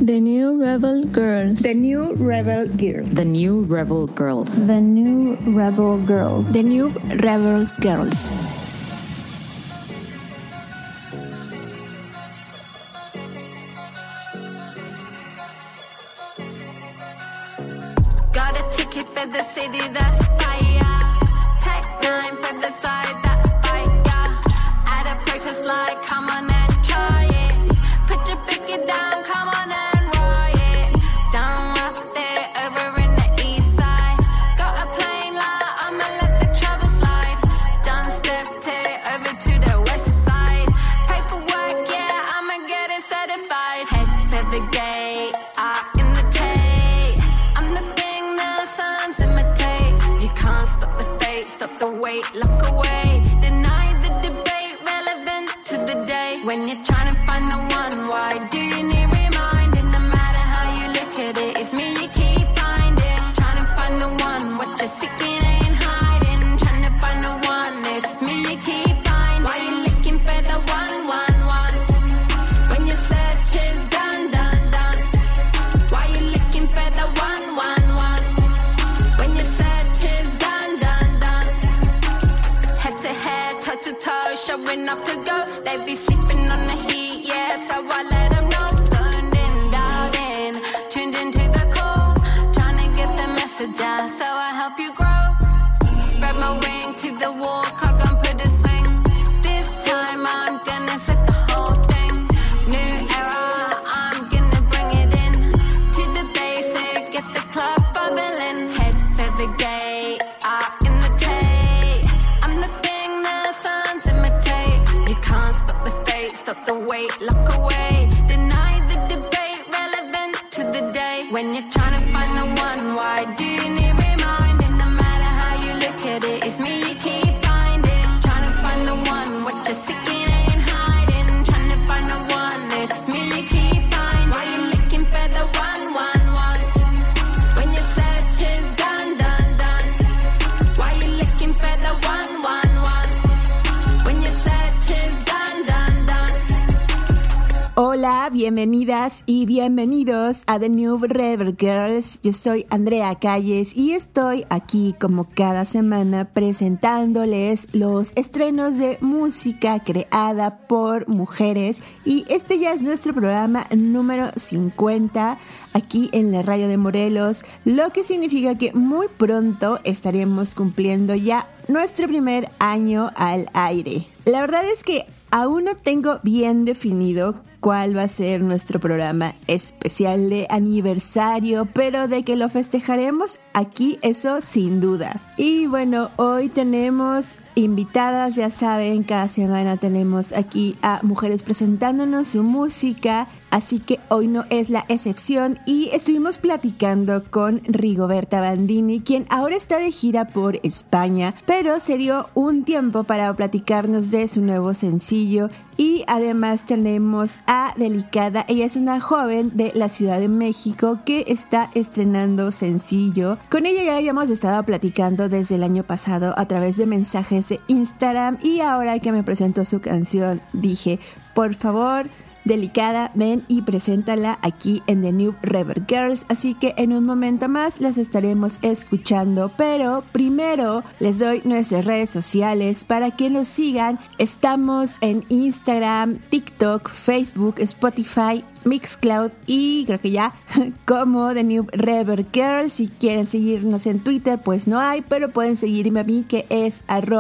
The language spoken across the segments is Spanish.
The New Rebel Girls. The New Rebel Girls. The New Rebel Girls. The New Rebel Girls. The New Rebel Girls. Got a ticket for the city that's fire. Tech 9 for the side that fire. At a protest like, come on and try it. Put your picket down, come on and riot. Down rough there, over in the east side. Got a plane like, I'ma let the trouble slide. Done stepped it over to the west side. Paperwork, yeah, I'ma get it certified. Head for the gate, in the tape. I'm the thing the sons imitate. You can't stop the fate, stop the wait, look away. Deny the debate, relevant to the day. When you're trying to find the one, why do you need reminding? No matter how you look at it, it's me you keep finding. Trying to find the one, what you're seeking ain't hiding. Trying to find the one, it's me you keep finding. Why you looking for the one, one, one? When your search is done, done, done. Why you looking for the one, one, one? When your search is done, done, done. Head to head, toe to toe, showing up to go. They be sleeping on the heat, yeah, so I let them know. Zoned in, dialed in, tuned into the call. Trying to get the message out, so I help you grow. Spread my wing to the wall, cock and put a swing. This time I'm gonna fit the whole thing. New era, I'm gonna bring it in. To the basics, get the club bubbling. Head for the gate, in the tape. I'm the thing the sons imitate. You can't stop the fate, stop the wait, look away. Deny the debate, relevant to the day. When you're trying to find the one, why do you need reminding? No matter how you look at it, it's me you keep finding. Trying to find the one, what you're seeking ain't hiding. Trying to find the one, it's me you keep finding. Why you looking for the one, one, one? When your search is done, done, done. Why you looking for the one, one, one? When your search is done, done, done. Hola, bienvenidas y bienvenidos a The New Rebel Girls. Yo soy Andrea Calles y estoy aquí como cada semana presentándoles los estrenos de música creada por mujeres. Y este ya es nuestro programa número 50 aquí en la radio de Morelos, lo que significa que muy pronto estaremos cumpliendo ya nuestro primer año al aire. La verdad es que aún no tengo bien definido cuál va a ser nuestro programa especial de aniversario, pero de que lo festejaremos aquí, eso sin duda. Y bueno, hoy tenemos invitadas, ya saben, cada semana tenemos aquí a mujeres presentándonos su música, así que hoy no es la excepción y estuvimos platicando con Rigoberta Bandini, quien ahora está de gira por España, pero se dio un tiempo para platicarnos de su nuevo sencillo. Y además tenemos a Delicada, ella es una joven de la Ciudad de México que está estrenando sencillo. Con ella ya habíamos estado platicando desde el año pasado a través de mensajes de Instagram y ahora que me presentó su canción dije, por favor, Delicada, ven y preséntala aquí en The New Rebel Girls, así que en un momento más las estaremos escuchando, pero primero les doy nuestras redes sociales para que nos sigan. Estamos en Instagram, TikTok, Facebook, Spotify, Mixcloud y creo que ya como The New Rebel Girls. Si quieren seguirnos en Twitter pues no hay, pero pueden seguirme a mí que es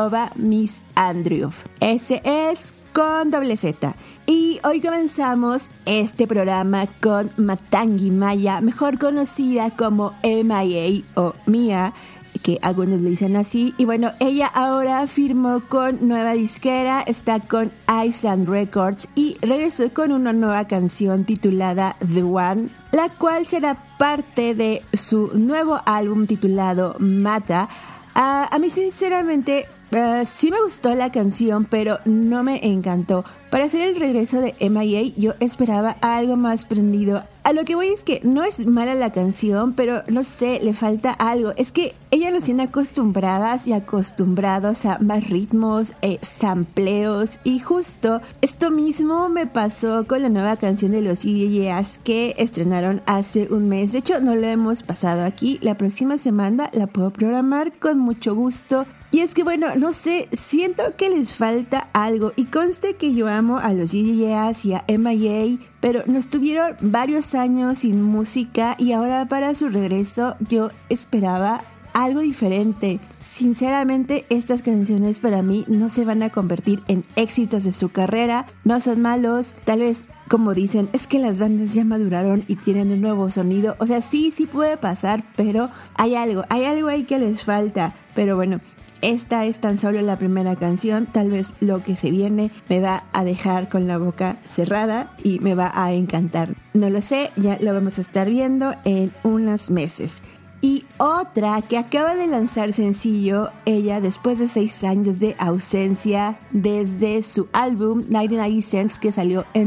@MissAndrew. Ese es con doble Z. Y hoy comenzamos este programa con Matangi Maya, mejor conocida como MIA o Mia, que algunos le dicen así. Y bueno, ella ahora firmó con nueva disquera, está con Island Records y regresó con una nueva canción titulada The One, la cual será parte de su nuevo álbum titulado Mata. A mí sinceramente Sí me gustó la canción, pero no me encantó. Para hacer el regreso de MIA, yo esperaba algo más prendido. A lo que voy es que no es mala la canción, pero no sé, le falta algo. Es que ella nos tiene acostumbradas y acostumbrados a más ritmos, sampleos, y justo esto mismo me pasó con la nueva canción de los YYYs que estrenaron hace un mes. De hecho, no la hemos pasado aquí. La próxima semana la puedo programar con mucho gusto. Y es que bueno, no sé, siento que les falta algo. Y conste que yo amo a los YYYs y a MIA, pero nos tuvieron varios años sin música y ahora para su regreso yo esperaba algo diferente. Sinceramente, estas canciones para mí no se van a convertir en éxitos de su carrera. No son malos, tal vez como dicen, es que las bandas ya maduraron y tienen un nuevo sonido. O sea, sí puede pasar, pero hay algo ahí que les falta. Pero bueno, esta es tan solo la primera canción. Tal vez lo que se viene me va a dejar con la boca cerrada y me va a encantar. No lo sé, ya lo vamos a estar viendo en unos meses. Y otra que acaba de lanzar sencillo, ella después de 6 años de ausencia desde su álbum 99 Cents que salió en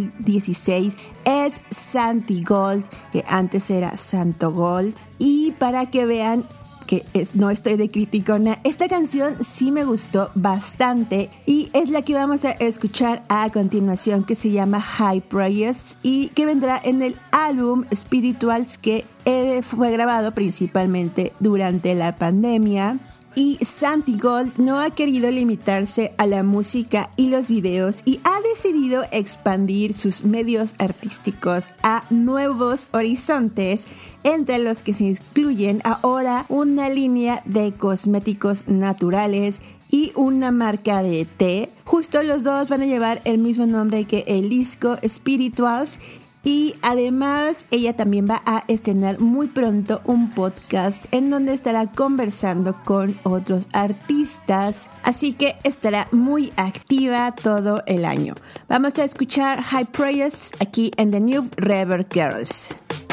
2016, es Santi Gold, que antes era Santo Gold. Y para que vean que no estoy de criticona, esta canción sí me gustó bastante y es la que vamos a escuchar a continuación, que se llama High Prayers y que vendrá en el álbum Spirituals, que fue grabado principalmente durante la pandemia. Y Santi Gold no ha querido limitarse a la música y los videos y ha decidido expandir sus medios artísticos a nuevos horizontes, entre los que se incluyen ahora una línea de cosméticos naturales y una marca de té. Justo los dos van a llevar el mismo nombre que el disco, Spirituals. Y además ella también va a estrenar muy pronto un podcast en donde estará conversando con otros artistas, así que estará muy activa todo el año. Vamos a escuchar High Prayers aquí en The New Rebel Girls.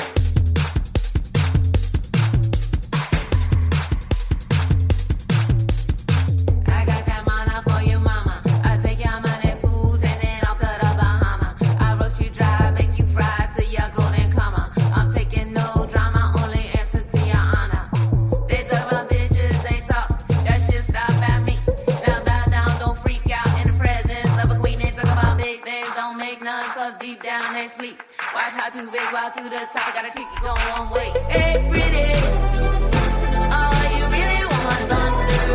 Watch how two big while to the top, got a ticket going one way. Hey, pretty, oh, you really want my thunder?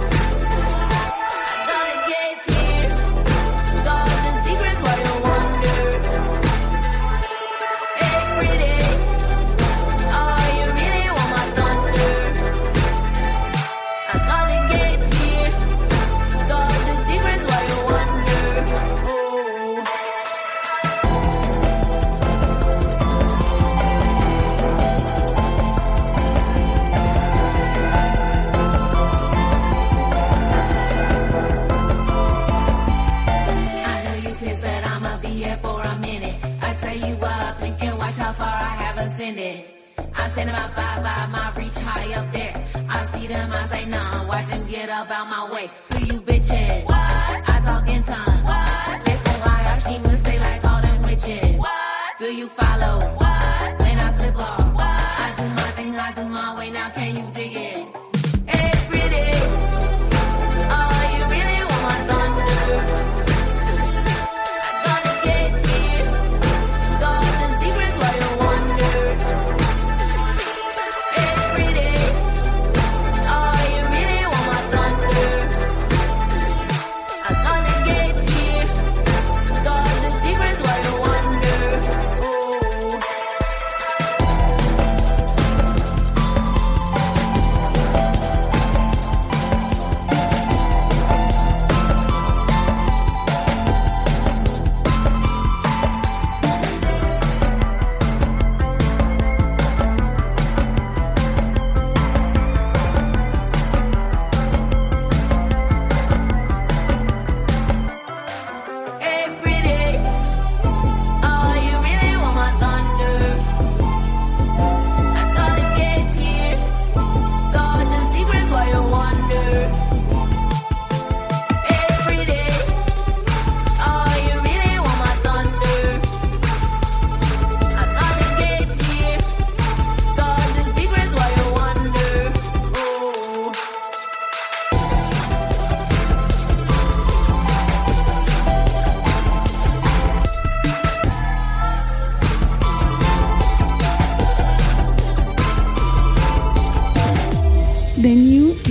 I got the gates here, got the secrets while you wonder. Hey, pretty, oh, you really want my thunder? I got the gates here, got the secrets while you wonder. Oh. How far I have ascended. I'm standing about 5'5", my reach high up there. I see them, I say none. Watch them get up out my way. To you bitches, what? I talk in tongues. What? Let's go high, our schemers stay like all them witches. What? Do you follow? What? When I flip off, what? I do my thing, I do my way. Now can you dig it? Hey, pretty, oh, you really want my thunder?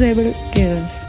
Rebel Girls.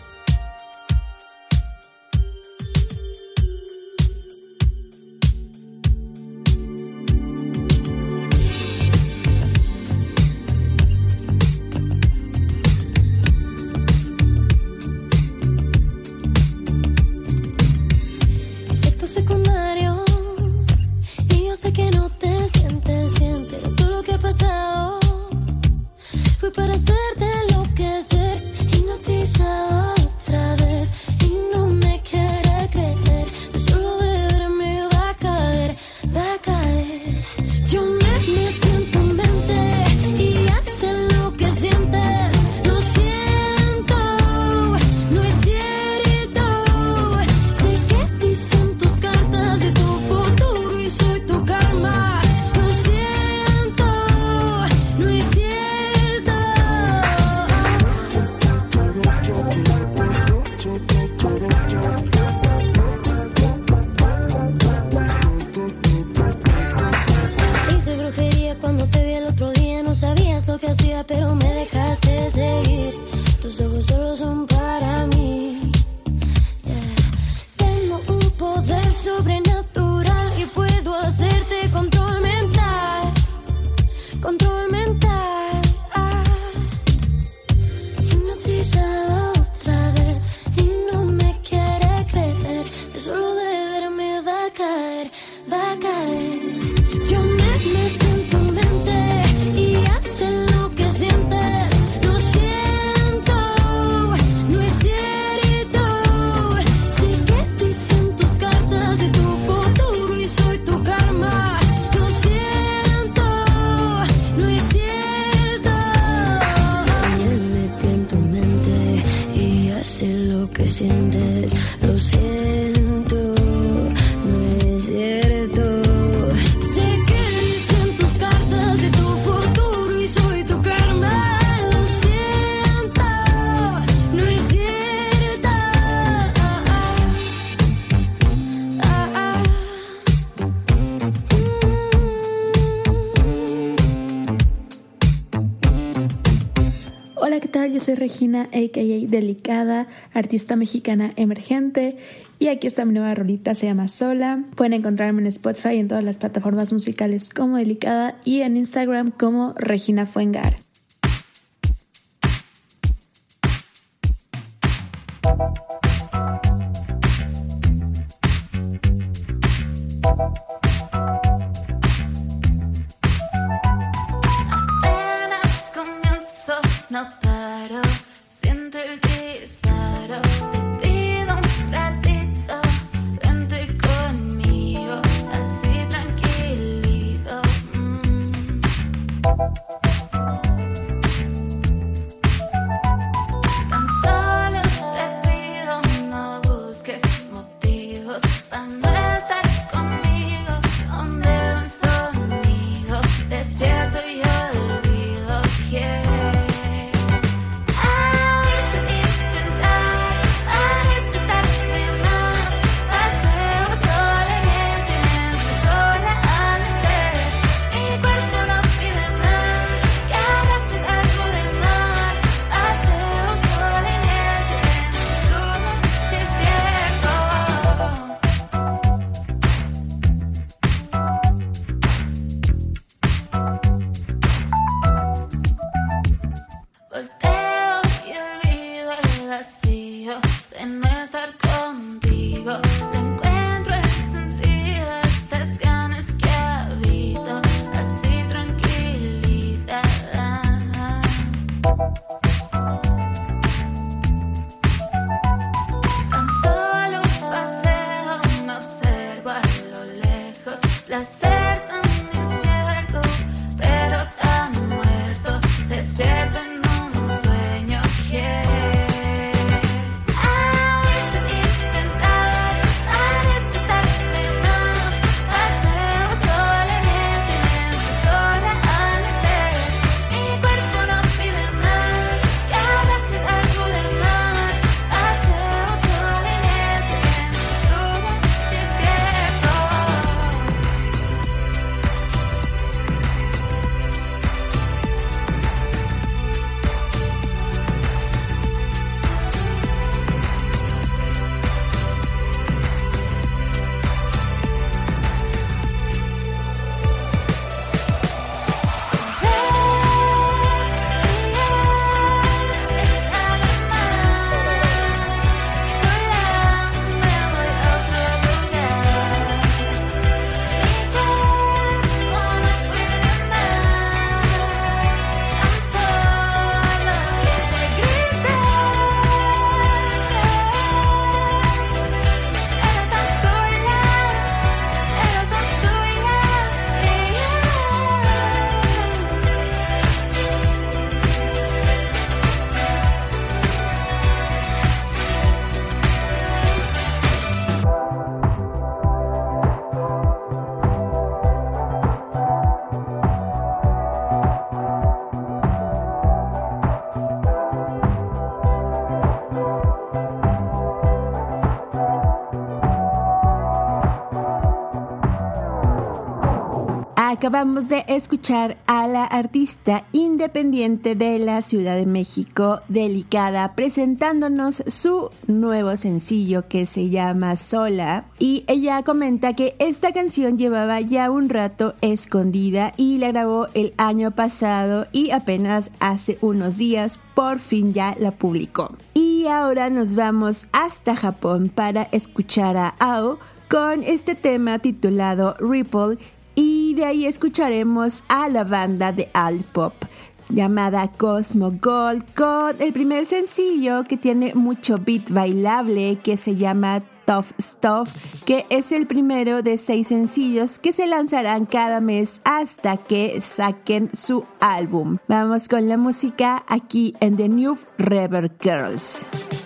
Efectos secundarios, y yo sé que no te sientes bien, pero todo lo que ha pasado fue para hacerte enloquecer, hipnotizado otra vez, y no me quiere creer, de solo de verme va a caer, va a caer. Yo me metí en tu mente y ya sé lo que sientes, lo siento, no es cierto, sé que dicen tus cartas de tu futuro y soy tu karma, lo siento, no es cierto. Hice brujería cuando te vi el otro día, no sabías lo que hacía, pero me dejaste seguir. Tus ojos solo son para mí. Yeah. Tengo un poder sobrenatural y puedo hacerte control mental. Control mental. Hipnotizado otra vez y no me quiere creer, de solo de verme va a caer, va a caer. Yo me meto en tu mente y ya sé lo que sientes, lo siento, no es cierto, sé que dicen tus cartas de tu futuro y soy tu karma, lo siento, no es cierto. Me metí en tu mente y ya sé lo que sientes, lo siento, no es cierto. Sé que dicen tus cartas de tu futuro y soy tu karma, lo siento, no es cierto. Hola, ¿qué tal? Yo soy Regina, a.k.a. Delicada, artista mexicana emergente, y aquí está mi nueva rolita, se llama Sola. Pueden encontrarme en Spotify y en todas las plataformas musicales como Delicada y en Instagram como Regina Fuengar. Apenas comienzo, no paro, siento el disparo. Te pido un ratito, vente conmigo, así tranquilito. Acabamos de escuchar a la artista independiente de la Ciudad de México, Delicada, presentándonos su nuevo sencillo que se llama Sola. Y ella comenta que esta canción llevaba ya un rato escondida y la grabó el año pasado y apenas hace unos días por fin ya la publicó. Y ahora nos vamos hasta Japón para escuchar a Ao con este tema titulado Ripple. Y de ahí escucharemos a la banda de alt pop llamada Cosmo Gold con el primer sencillo que tiene mucho beat bailable que se llama Tough Stuff, que es el primero de 6 sencillos que se lanzarán cada mes hasta que saquen su álbum. Vamos con la música aquí en The New Rebel Girls.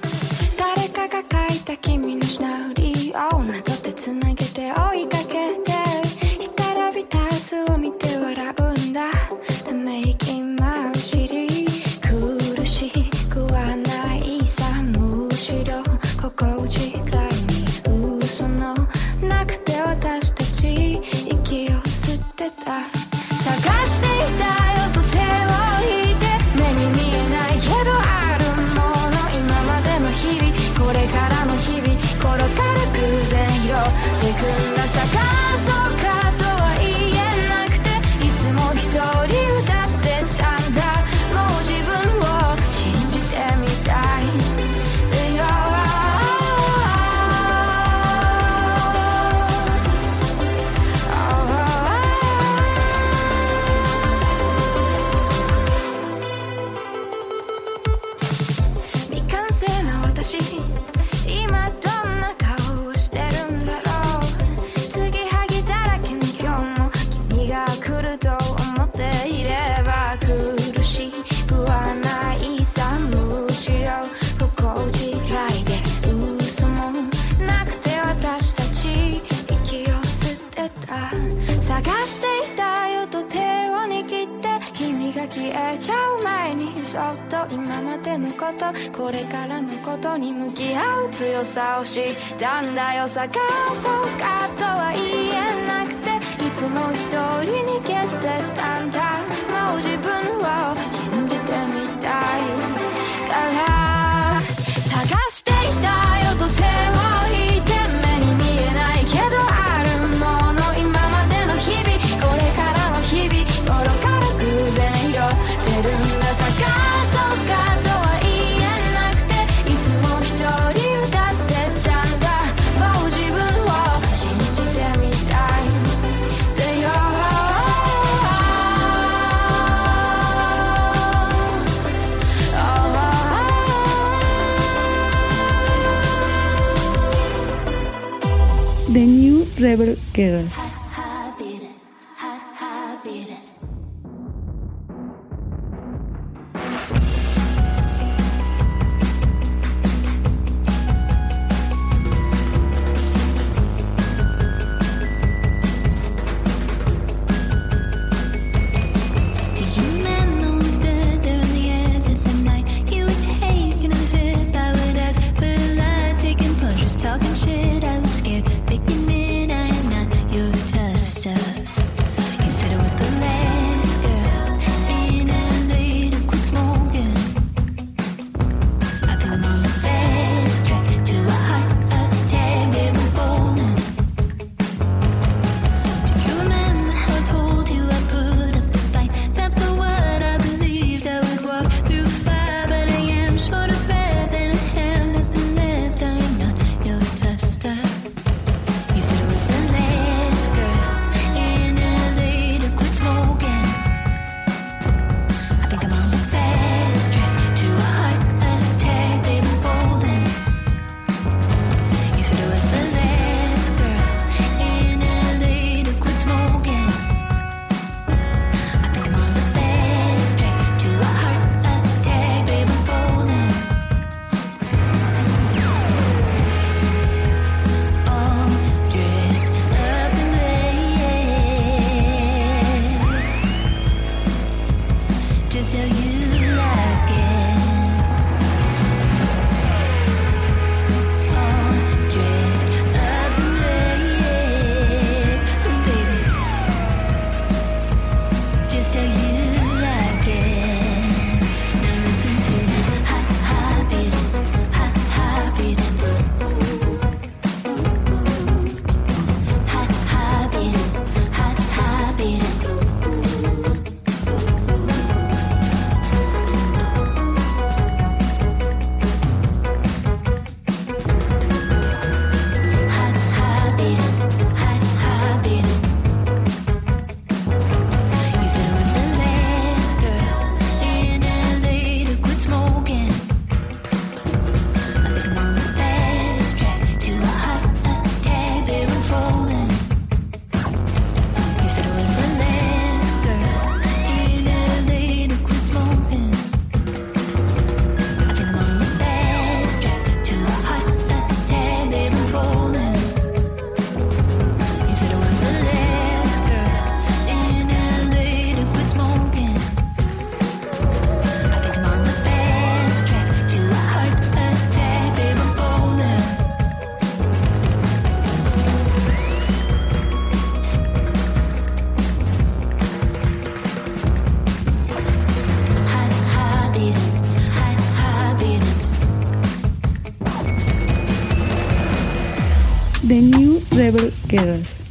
を見て笑うんだ The making my city 苦しくはないさむしろ心地くらいに嘘のなくて私たち息を吸ってた探していたよと手を引いて目に見えないけどあるもの今までの日々これからの日々転がる偶然拾ってくんだ探そうかとは言え一人歌ってたんだもう自分を信じてみたい未完成な私今どんな顔をしてるんだろう継ぎはぎだらけの今日も君が来るといれば苦しくはないさむしろ心地らいで嘘もなくて私たち息を吸ってた探していたよと手を握って君が消えちゃう前にそっと今までのことこれからのことに向き合う強さを知ったんだよ探そうかとは言えなくていつも一人逃げてたんだもう自分を信じてみたいから探していたよと手を引いて目に見えないけどあるもの今までの日々これからの日々愚かな偶然拾ってるんだ探そうかとは言えなくていつも一人歌ってたんだもう自分を信じてみたいでよ The New Rebel Girls. Talking shit, I was scared, picking it, I am not your type. Rebel Girls.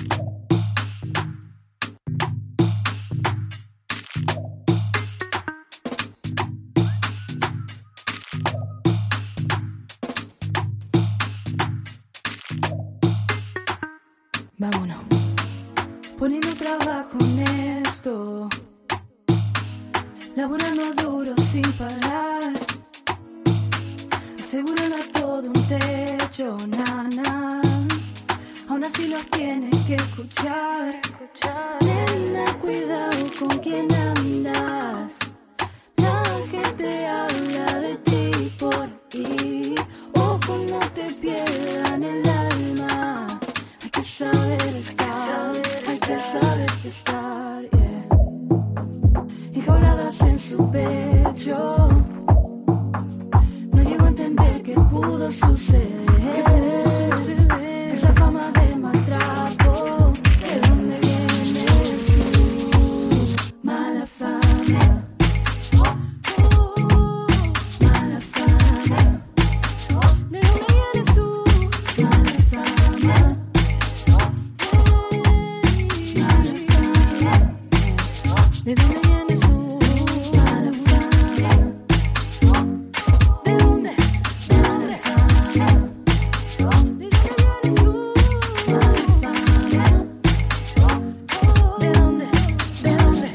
Vámonos. Poniendo trabajo honesto, laburando duro sin parar, aseguran a todo un techo, nana. Aún así los tienes que escuchar. Nena, cuidado con quién andas. La gente habla de ti por ahí. Ojo, no te pierdan el alma. Hay que saber estar, hay que saber estar, yeah. Enjauladas en su pecho, no llego a entender qué pudo suceder. Esa fama de maltrato, ¿de dónde viene su mala fama? Mala fama. ¿De dónde viene su mala fama? ¿De dónde viene su mala fama? ¿De dónde? Mala fama. ¿De dónde viene su mala fama? ¿De dónde? ¿De dónde?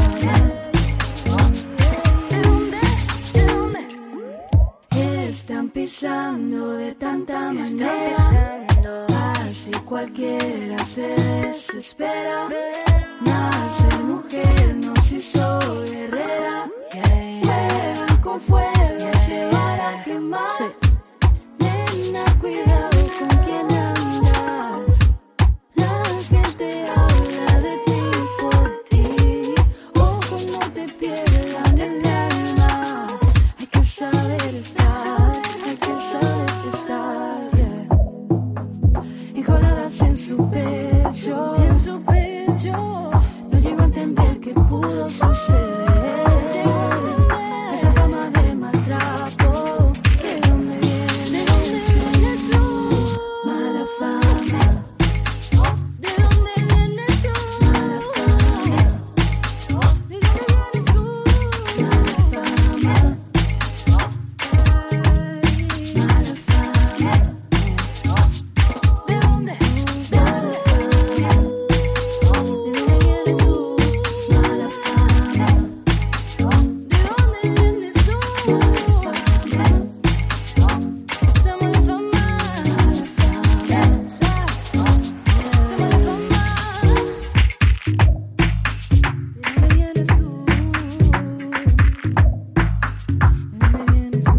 ¿De dónde? Están pisando de tanta manera, así cualquiera se desespera. Nacer mujer nos hizo guerrera. Juegan con fuego, se van a quemar. Nena, cuidado con quién andas. La gente habla de ti por ti. Ojo, no te pierdan el alma. Hay que saber estar, hay que saber estar, yeah. Enjauladas en su pecho, en su pecho. No llego a entender qué pudo suceder. Esa fama de maltrato, ¿de dónde viene su mala fama? ¿De dónde viene su mala fama? ¿De dónde viene su mala fama? Mala fama. ¿De dónde? Mala fama. ¿De dónde viene su mala fama? ¿De dónde viene su mala fama? Esa mala fama, mala fama, esa mala fama. ¿De dónde viene su? ¿De dónde viene su?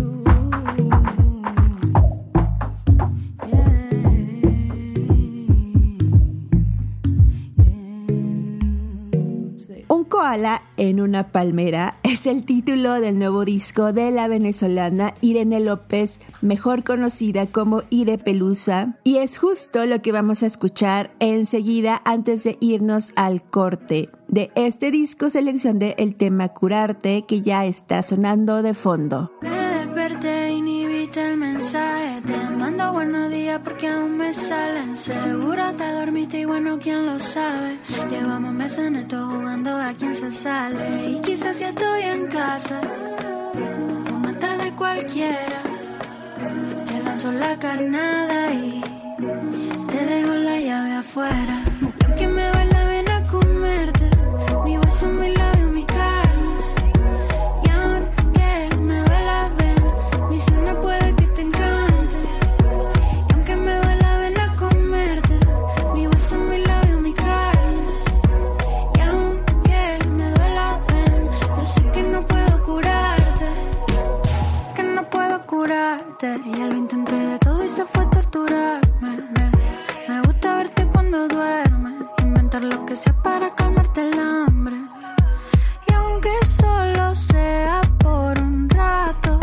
Un koala en una palmera es el título del nuevo disco de la venezolana Irene López, mejor conocida como Ire Pelusa, y es justo lo que vamos a escuchar enseguida antes de irnos al corte. De este disco seleccioné el tema Curarte, que ya está sonando de fondo. Me desperté y ni viste el mensaje. Te mando buenos días porque aún me salen. Seguro te dormiste y bueno, ¿quién lo sabe? Llevamos meses en esto jugando a quién se sale. Y quizás si estoy en casa, una tarde cualquiera, te lanzo la carnada y te dejo la llave afuera. Lo que me duele la vena comerte, mi beso, mi labio, mi carne. Y aunque me duela ver, mi cena puede que te encante. Y aunque me duela vena comerte, mi beso, mi labio, mi carne. Y aunque me duela ver, yo sé que no puedo curarte. Sé que no puedo curarte. Ya lo intenté de todo y se fue a torturarme. Me gusta verte cuando duermes, inventar lo que sea para calmarte el hambre. Y aunque solo sea por un rato,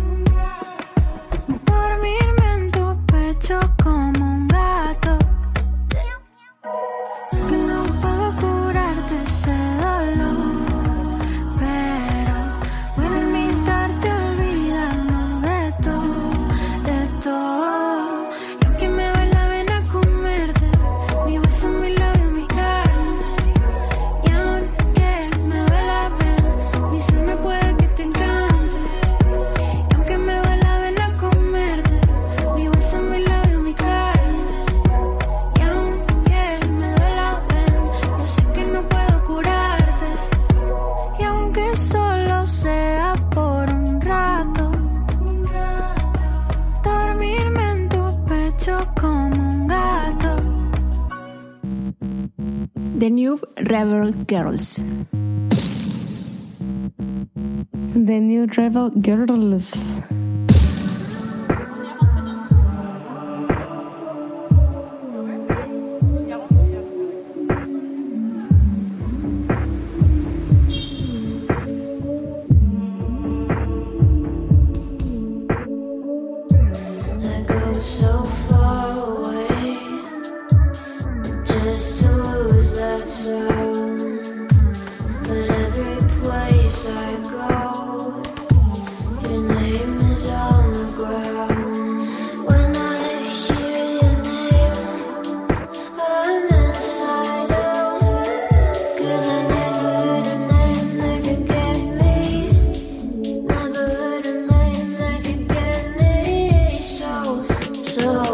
dormirme en tu pecho como un gato. Sé que no puedo curarte ese dolor, pero puedo invitarte a olvidarnos de todo, de todo. Y aunque me duele la vena comerte, The New Rebel Girls. The New Rebel Girls. So far away, just to lose that sound. But every place I go, your name is on the ground. When I hear your name, I'm inside out. 'Cause I never heard a name that could get me. Never heard a name that could get me. So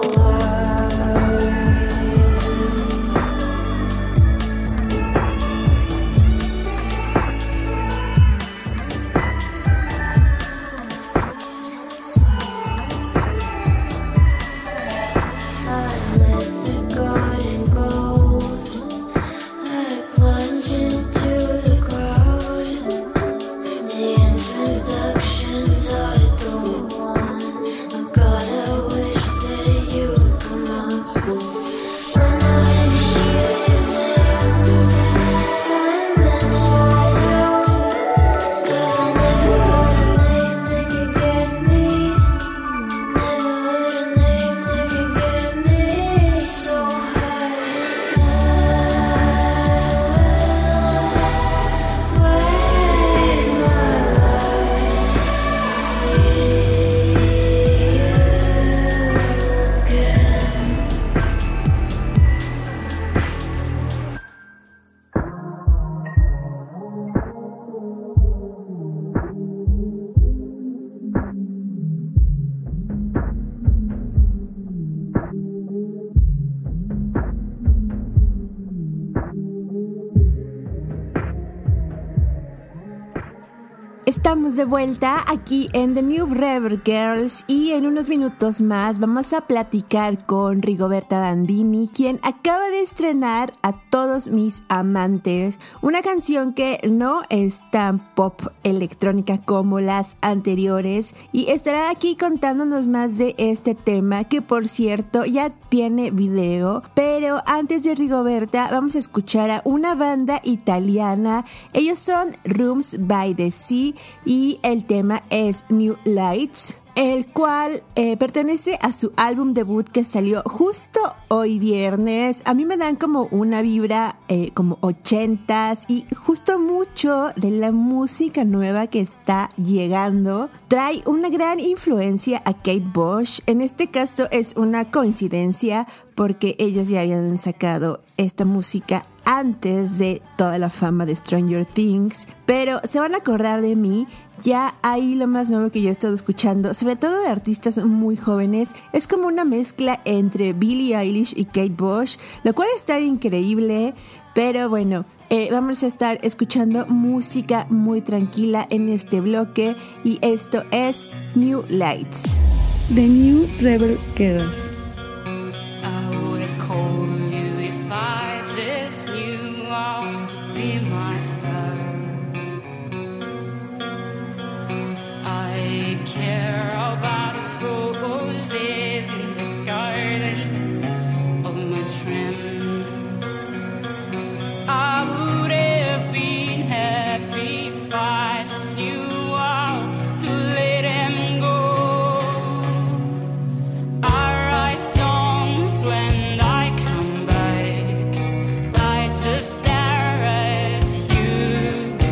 Estamos de vuelta aquí en The New Rebel Girls y en unos minutos más vamos a platicar con Rigoberta Bandini, quien acaba de estrenar A Todos Mis Amantes, una canción que no es tan pop electrónica como las anteriores, y estará aquí contándonos más de este tema, que por cierto ya tiene video. Pero antes de Rigoberta vamos a escuchar a una banda italiana. Ellos son Rooms by the Sea y el tema es New Lights, el cual pertenece a su álbum debut que salió justo hoy viernes. A mí me dan como una vibra como 80s y justo mucho de la música nueva que está llegando. Trae una gran influencia a Kate Bush. En este caso es una coincidencia porque ellos ya habían sacado esta música antes de toda la fama de Stranger Things, pero se van a acordar de mí. Ya ahí lo más nuevo que yo he estado escuchando, sobre todo de artistas muy jóvenes, es como una mezcla entre Billie Eilish y Kate Bush, lo cual está increíble. Pero bueno, vamos a estar escuchando música muy tranquila en este bloque y esto es New Lights. The New Rebel Girls. I would have called you if I just knew I could be myself. I care about roses in the garden of my dreams. I would have been happy if I just knew how to let them go. I write songs when I come back. I just stare at you.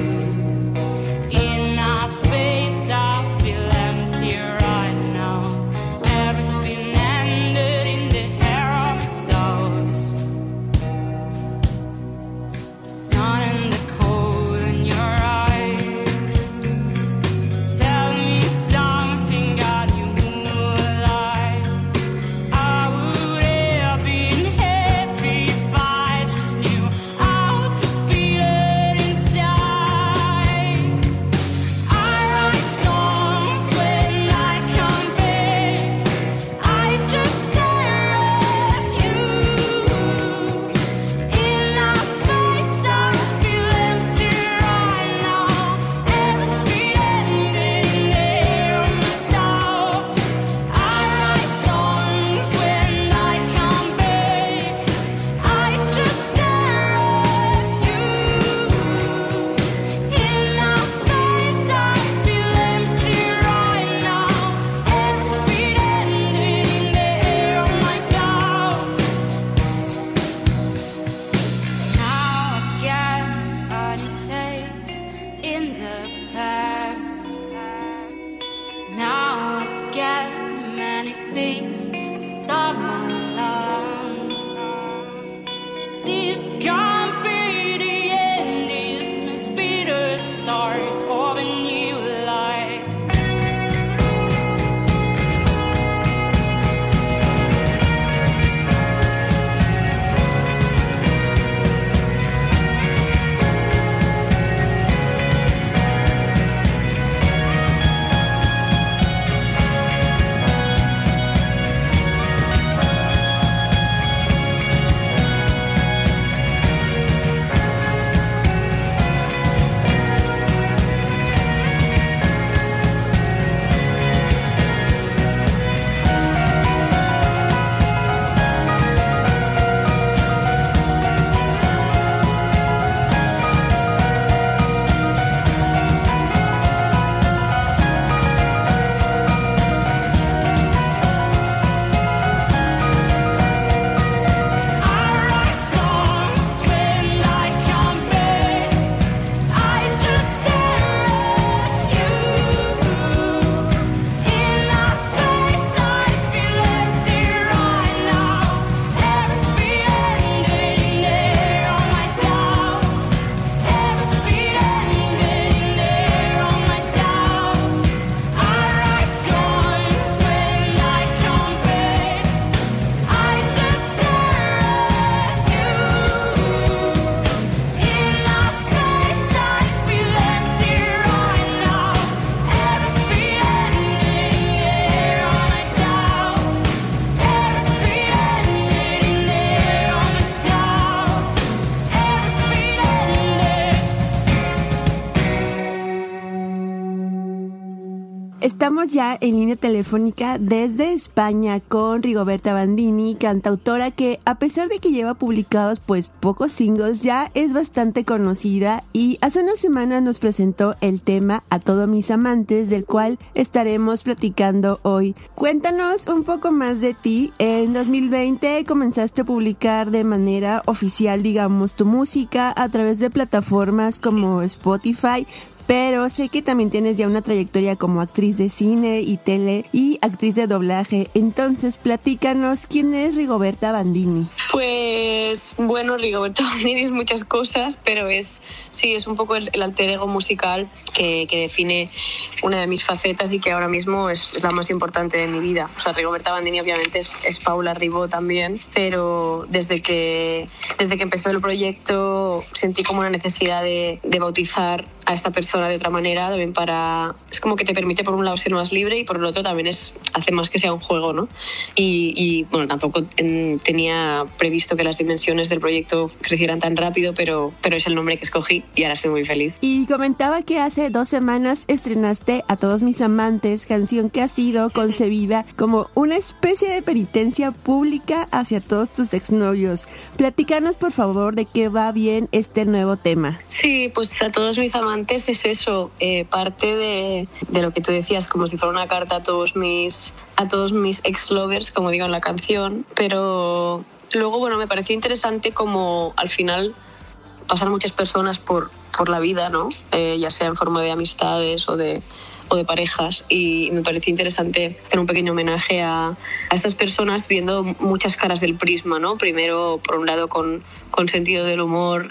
estamos ya en línea telefónica desde España con Rigoberta Bandini, cantautora que a pesar de que lleva publicados pues pocos singles, ya es bastante conocida y hace una semana nos presentó el tema A Todos Mis Amantes, del cual estaremos platicando hoy. Cuéntanos un poco más de ti. En 2020 comenzaste a publicar de manera oficial, digamos, tu música a través de plataformas como Spotify, pero sé que también tienes ya una trayectoria como actriz de cine y tele y actriz de doblaje. Entonces, platícanos, ¿quién es Rigoberta Bandini? Pues, bueno, Rigoberta Bandini es muchas cosas, pero es un poco el alter ego musical que define una de mis facetas y que ahora mismo es la más importante de mi vida. O sea, Rigoberta Bandini obviamente es Paula Ribó también, pero desde que empezó el proyecto sentí como una necesidad de bautizar a esta persona de otra manera, también es como que te permite por un lado ser más libre y por el otro también hace más que sea un juego, ¿no? Y bueno, tampoco tenía previsto que las dimensiones del proyecto crecieran tan rápido, pero es el nombre que escogí y ahora estoy muy feliz. Y comentaba que hace 2 semanas estrenaste A Todos Mis Amantes, canción que ha sido concebida como una especie de penitencia pública hacia todos tus exnovios. Platícanos por favor de qué va bien este nuevo tema. Sí, pues A Todos Mis Amantes es eso, parte de lo que tú decías, como si fuera una carta a todos mis ex-lovers, como digo en la canción, pero luego, bueno, me pareció interesante como al final pasan muchas personas por la vida, ¿no? Ya sea en forma de amistades o de parejas, y me pareció interesante hacer un pequeño homenaje a estas personas viendo muchas caras del prisma, ¿no? Primero, por un lado, con sentido del humor,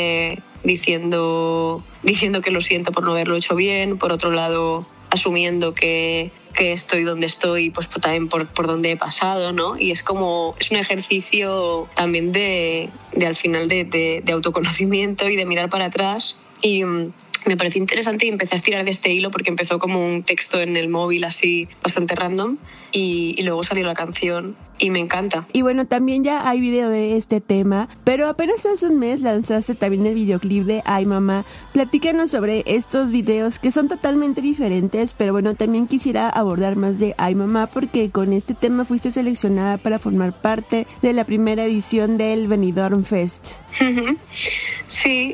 diciendo que lo siento por no haberlo hecho bien, por otro lado, asumiendo que estoy donde estoy, pues también por donde he pasado, ¿no? Y es un ejercicio también de al final de autoconocimiento y de mirar para atrás. Y me pareció interesante y empecé a estirar de este hilo porque empezó como un texto en el móvil así bastante random y luego salió la canción y me encanta. Y bueno, también ya hay video de este tema, pero apenas hace un mes lanzaste también el videoclip de Ay Mamá. Platícanos sobre estos videos que son totalmente diferentes, pero bueno, también quisiera abordar más de Ay Mamá porque con este tema fuiste seleccionada para formar parte de la primera edición del Benidorm Fest. Sí,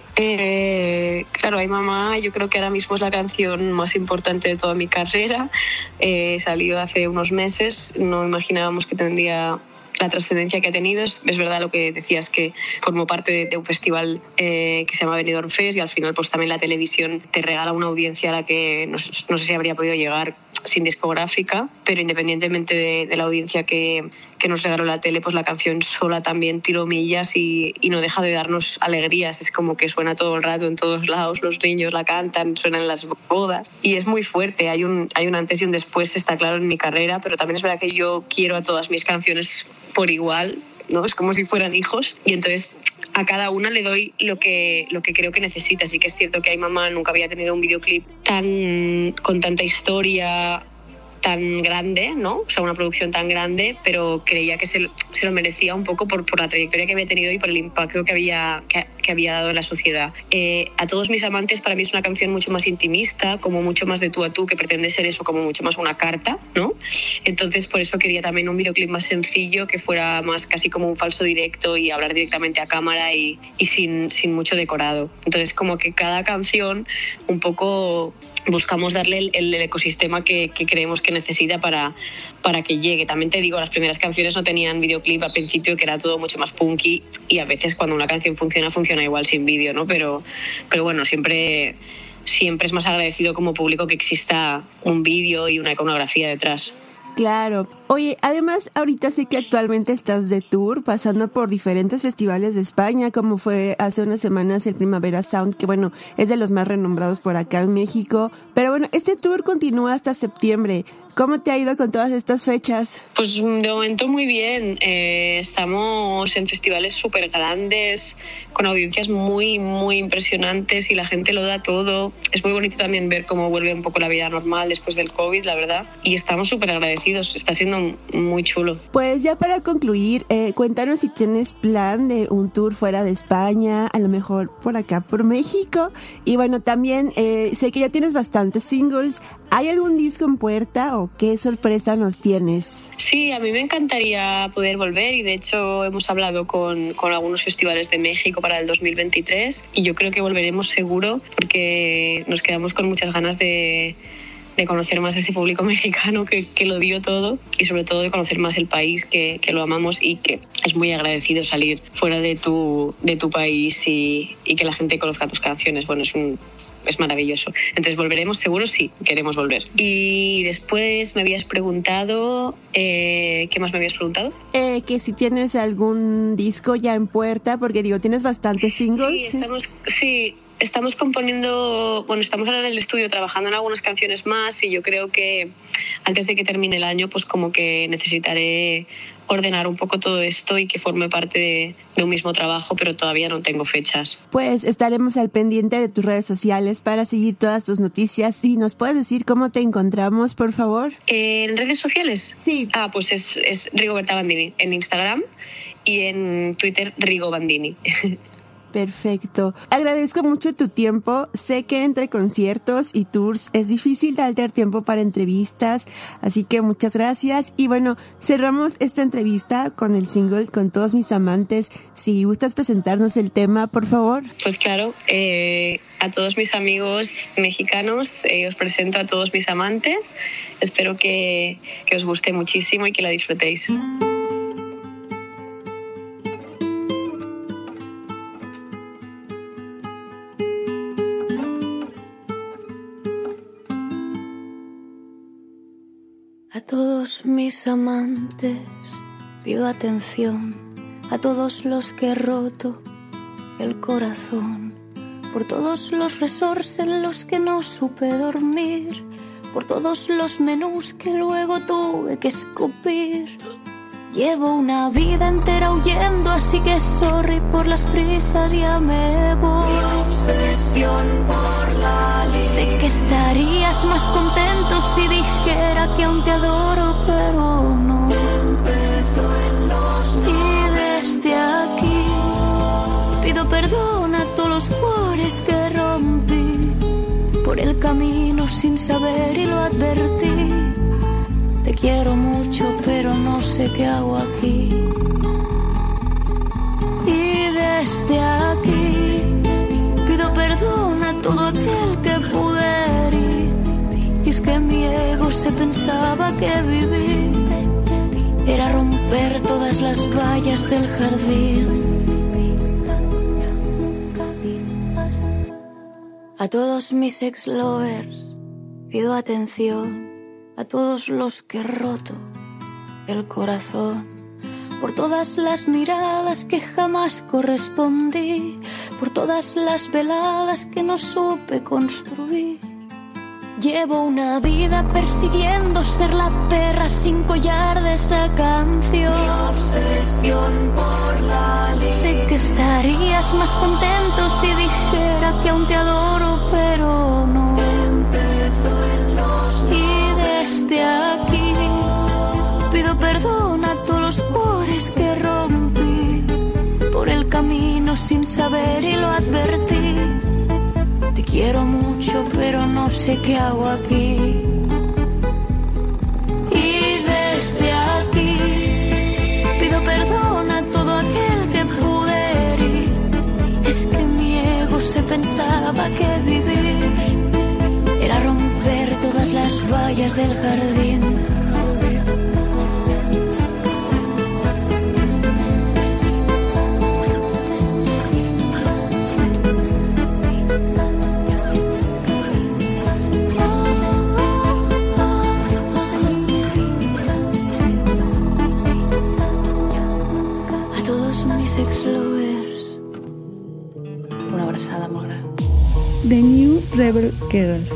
claro, Ay Mamá yo creo que ahora mismo es la canción más importante de toda mi carrera. Salió hace unos meses, no imaginábamos que tendría la trascendencia que ha tenido. Es verdad lo que decías, que formó parte de un festival que se llama Benidorm Fest y al final pues también la televisión te regala una audiencia a la que no sé si habría podido llegar sin discográfica, pero independientemente de la audiencia que nos regaló la tele, pues la canción sola también tiró millas y no deja de darnos alegrías. Es como que suena todo el rato en todos lados, los niños la cantan, suenan en las bodas y es muy fuerte. Hay un antes y un después, está claro, en mi carrera, pero también es verdad que yo quiero a todas mis canciones por igual, ¿no? Es como si fueran hijos y entonces a cada una le doy lo que creo que necesita. Así que es cierto que Ay Mamá nunca había tenido un videoclip con tanta historia, tan grande, ¿no? O sea, una producción tan grande, pero creía que se lo merecía un poco por la trayectoria que había tenido y por el impacto que había dado en la sociedad. A Todos Mis Amantes para mí es una canción mucho más intimista, como mucho más de tú a tú, que pretende ser eso, como mucho más una carta, ¿no? Entonces por eso quería también un videoclip más sencillo, que fuera más casi como un falso directo y hablar directamente a cámara y sin mucho decorado. Entonces como que cada canción un poco buscamos darle el ecosistema que creemos que necesita para que llegue. También te digo, las primeras canciones no tenían videoclip al principio, que era todo mucho más punky, y a veces cuando una canción funciona igual sin vídeo, ¿no? Pero bueno, siempre es más agradecido como público que exista un vídeo y una iconografía detrás. Claro. Oye, además ahorita sé que actualmente estás de tour, pasando por diferentes festivales de España, como fue hace unas semanas el Primavera Sound, que bueno, es de los más renombrados por acá en México. Pero bueno, este tour continúa hasta septiembre. ¿Cómo te ha ido con todas estas fechas? Pues de momento muy bien. Estamos en festivales súper grandes, con audiencias muy, muy impresionantes y la gente lo da todo. Es muy bonito también ver cómo vuelve un poco la vida normal después del COVID, la verdad. Y estamos súper agradecidos. Está siendo muy chulo. Pues ya para concluir, cuéntanos si tienes plan de un tour fuera de España, a lo mejor por acá, por México. Y bueno, también sé que ya tienes bastantes singles. ¿Hay algún disco en puerta o qué sorpresa nos tienes? Sí, a mí me encantaría poder volver y de hecho hemos hablado con algunos festivales de México para el 2023 y yo creo que volveremos seguro porque nos quedamos con muchas ganas de conocer más a ese público mexicano que lo dio todo y sobre todo de conocer más el país que lo amamos y que es muy agradecido salir fuera de tu país y que la gente conozca tus canciones. Bueno, es maravilloso. Entonces, ¿volveremos? Seguro sí, queremos volver. Y después me habías preguntado... ¿qué más me habías preguntado? Que si tienes algún disco ya en puerta, porque digo, tienes bastantes singles. Sí, estamos componiendo... Bueno, estamos ahora en el estudio trabajando en algunas canciones más y yo creo que antes de que termine el año, pues como que necesitaré ordenar un poco todo esto y que forme parte de un mismo trabajo, pero todavía no tengo fechas. Pues estaremos al pendiente de tus redes sociales para seguir todas tus noticias. ¿Y nos puedes decir cómo te encontramos, por favor? ¿En redes sociales? Sí. Pues es Rigoberta Bandini en Instagram y en Twitter Rigo Bandini. Perfecto. Agradezco mucho tu tiempo. Sé que entre conciertos y tours es difícil darte tiempo para entrevistas, así que muchas gracias. Y bueno, cerramos esta entrevista con el single Con Todos Mis Amantes. Si gustas presentarnos el tema, por favor. Pues claro, a todos mis amigos mexicanos os presento A Todos Mis Amantes. Espero que os guste muchísimo y que la disfrutéis. A todos mis amantes pido atención, a todos los que he roto el corazón, por todos los resorts en los que no supe dormir, por todos los menús que luego tuve que escupir. Llevo una vida entera huyendo, así que sorry por las prisas, ya me voy. Mi obsesión por la ley. Sé que estarías más contento si dijera que aún te adoro, pero no. Empezó en los y desde aquí pido perdón a todos los cuores que rompí por el camino sin saber y lo advertí. Te quiero mucho, pero no sé qué hago aquí. Y desde aquí pido perdón a todo aquel que pude herir. Y es que mi ego se pensaba que vivir era romper todas las vallas del jardín. A todos mis ex-lovers pido atención, a todos los que he roto el corazón, por todas las miradas que jamás correspondí, por todas las veladas que no supe construir. Llevo una vida persiguiendo ser la perra sin collar de esa canción. Mi obsesión por la ley. Sé que estarías más contento si dijera que aún te adoro, pero no. Empezó en los y desde aquí pido perdón a todos los cuores que rompí por el camino sin saber y lo advertí. Te quiero mucho, pero no sé qué hago aquí. Y desde aquí pido perdón a todo aquel que pude herir. Es que mi ego se pensaba que vivir era romper todas las vallas del jardín. Ex-lovers, una abrazada muy grande. The New Rebel Girls.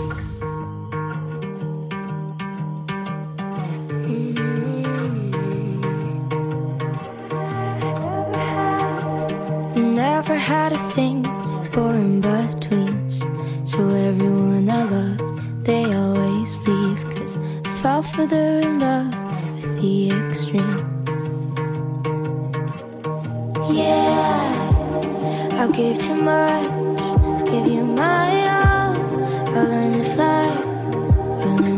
Never had a thing for in-betweens, so everyone I love, they always leave, 'cause I fall further in love with the extreme. Yeah, I'll give too much, give you my all. I'll learn to fly, I'll learn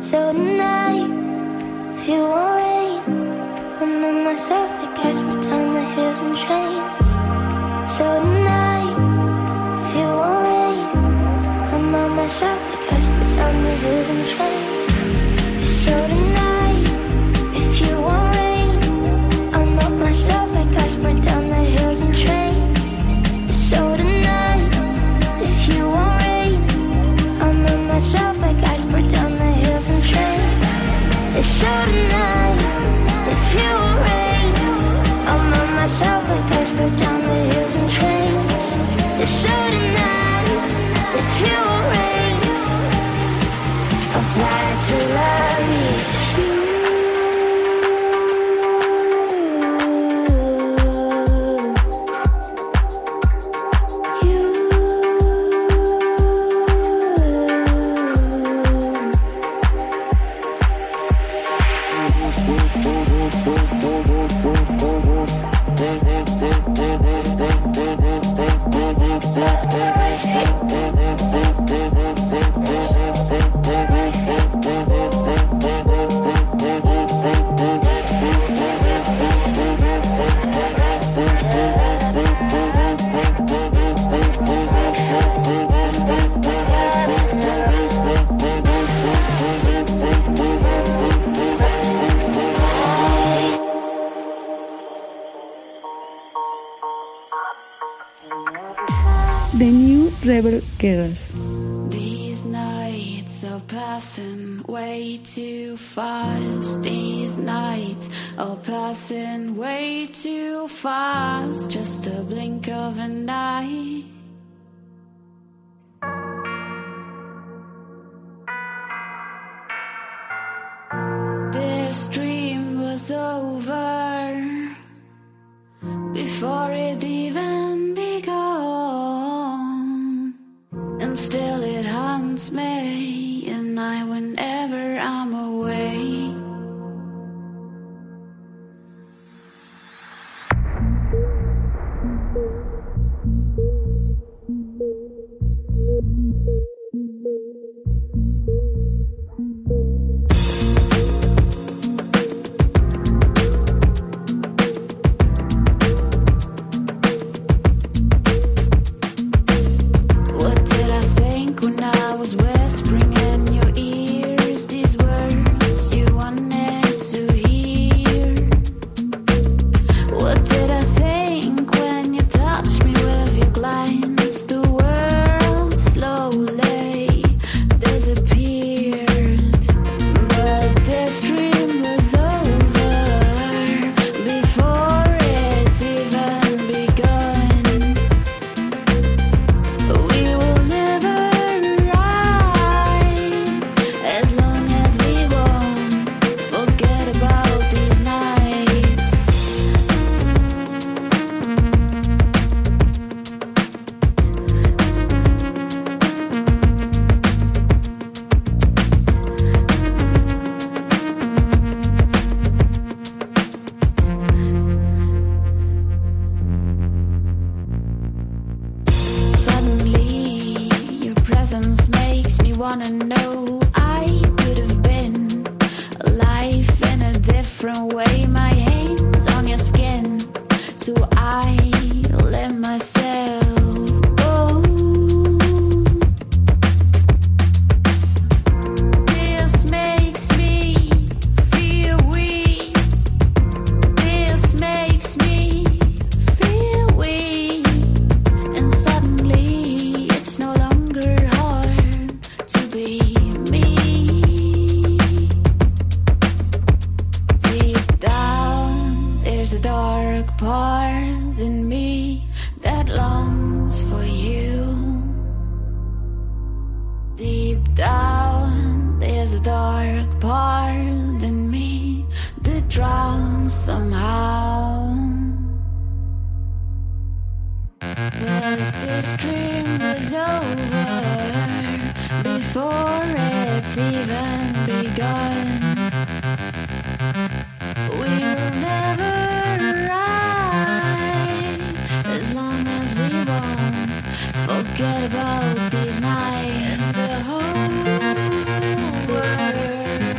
So tonight, if you want rain, I'm on myself like Casper down the hills and trains. So tonight, if you want rain, I'm on myself like Casper down the hills and trains. So tonight, if you want rain, I'm on myself like Casper down the hills and trains. So tonight, if you want rain, I'm on myself like Casper down the hills and trains. So tonight, if you want rain, I'm on myself like Casper down the hills and trains. So tonight, if you want rain, I'll fly to love you. The New Rebel Girls. These nights are passing way too fast. These nights are passing way too fast. Just a blink of an eye. This dream was over before it even begun, and still it haunts me at night whenever I'm away. Wanna know I could have been alive in a different way. My hands on your skin, so I let myself go. This makes me feel weak. This makes me feel weak. And suddenly it's no longer hard to be me. Deep down, there's a dark part in me that longs for you. Deep down, there's a dark part in me that drowns somehow. But this dream was over before it's even begun. We'll never ride as long as we won't forget about these nights. The whole world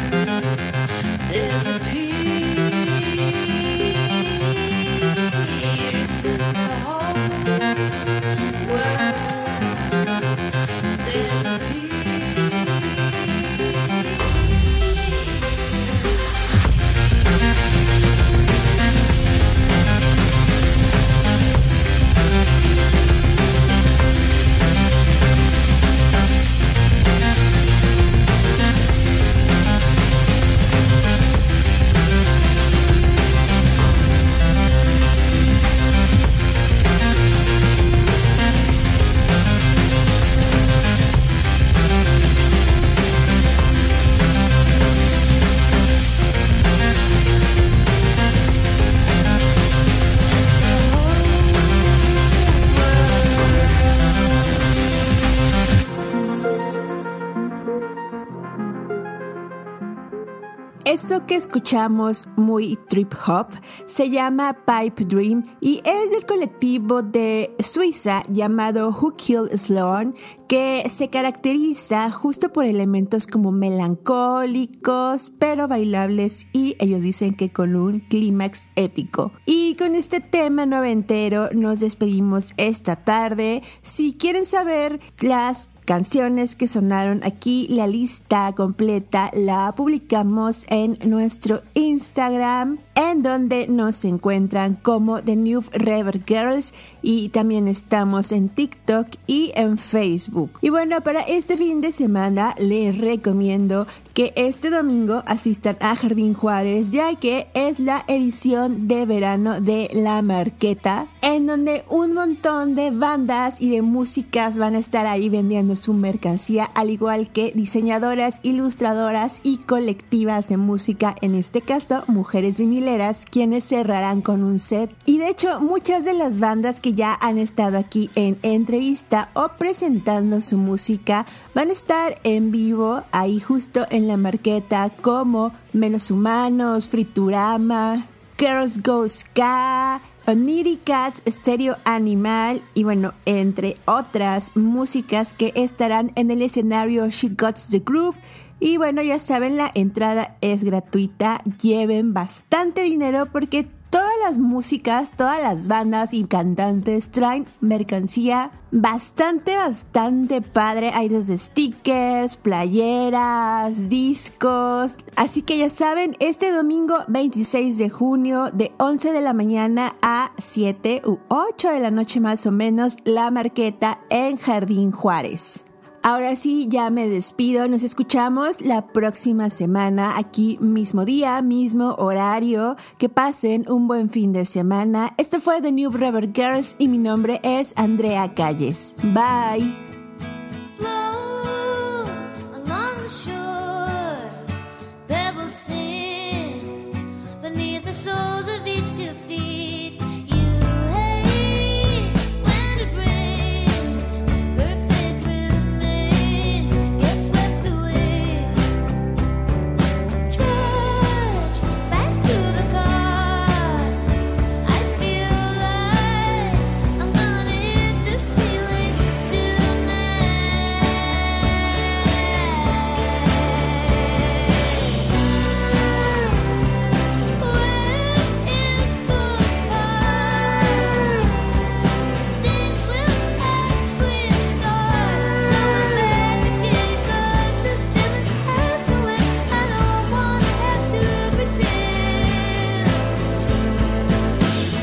Eso que escuchamos muy trip hop se llama Pipe Dream y es del colectivo de Suiza llamado Who Killed Sloan, que se caracteriza justo por elementos como melancólicos pero bailables y ellos dicen que con un clímax épico. Y con este tema noventero nos despedimos esta tarde. Si quieren saber las canciones que sonaron aquí, la lista completa la publicamos en nuestro Instagram, en donde nos encuentran como The New Rebel Girls, y también estamos en TikTok y en Facebook. Y bueno, para este fin de semana les recomiendo que este domingo asistan a Jardín Juárez, ya que es la edición de verano de La Marqueta, en donde un montón de bandas y de músicas van a estar ahí vendiendo su mercancía, al igual que diseñadoras, ilustradoras y colectivas de música, en este caso mujeres vinileras, quienes cerrarán con un set. Y de hecho muchas de las bandas que ya han estado aquí en entrevista o presentando su música van a estar en vivo ahí justo en La Marqueta, como Menos Humanos, Friturama, Girls Go Ska, Oniricat, Stereo Animal y bueno, entre otras músicas que estarán en el escenario She Got the Group. Y bueno, ya saben, la entrada es gratuita, lleven bastante dinero porque todas las músicas, todas las bandas y cantantes traen mercancía bastante padre. Hay desde stickers, playeras, discos. Así que ya saben, este domingo 26 de junio de 11 de la mañana a 7 u 8 de la noche más o menos, La Marqueta en Jardín Juárez. Ahora sí, ya me despido. Nos escuchamos la próxima semana, aquí mismo día, mismo horario. Que pasen un buen fin de semana. Esto fue The New Rebel Girls y mi nombre es Andrea Calles. Bye.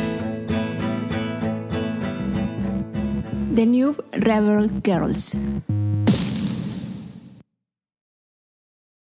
The New Rebel Girls.